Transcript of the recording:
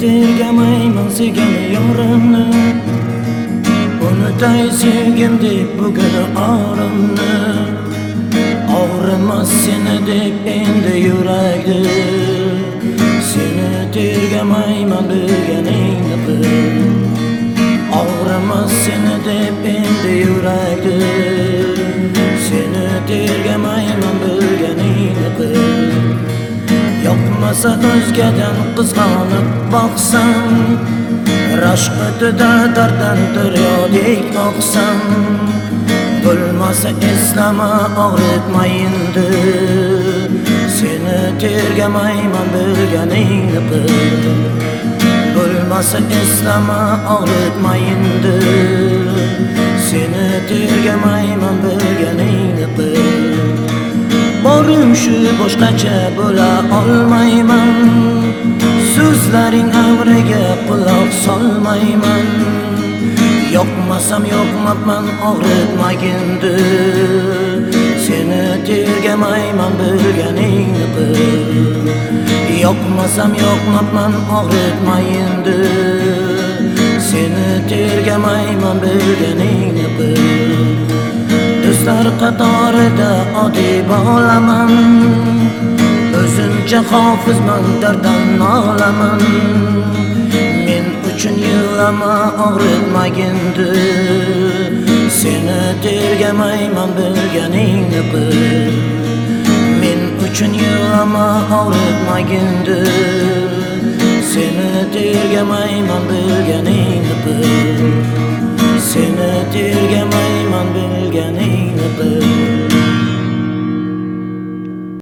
tergamayman sevgan yorimni, unutay sevgim deb bugun orimni. Og'rimas seni deb endi yurakni, seni tergamayman bilganingni bil. Og'rimas seni deb endi yurakni, seni tergamayman bilganingni bil. Yoqmasa o'zgadan qizg'onib boqsam, rashq o'tida darddan daryodek oqsam, bo'lmasa eslama og'ritmayindi, seni tergamayman bilganingni bil. Bo'lmasa eslama og'ritmayindi, seni tergamayman bilganingni bil. Borim shu boshqacha bo'la olmayman, so'zlaring amriga quloq solmayman. Yoqmasam yoqmabman og'ritmagindi, seni tergamayman bilganingni bil. Yoqmasam yoqmabman og'ritmayindi, seni tergamayman bilganingni bil. Do'stlar qatorida oddiy bo'laman, o'zimcha hofizman darddan nolaman. Men uchun yig'lama og'ritmagindi, seni tergamayman bilganingni bil. Men uchun yig'lama og'ritmagindi, seni tergamayman bilganingni bil. Seni tergamayman bilganingni bil.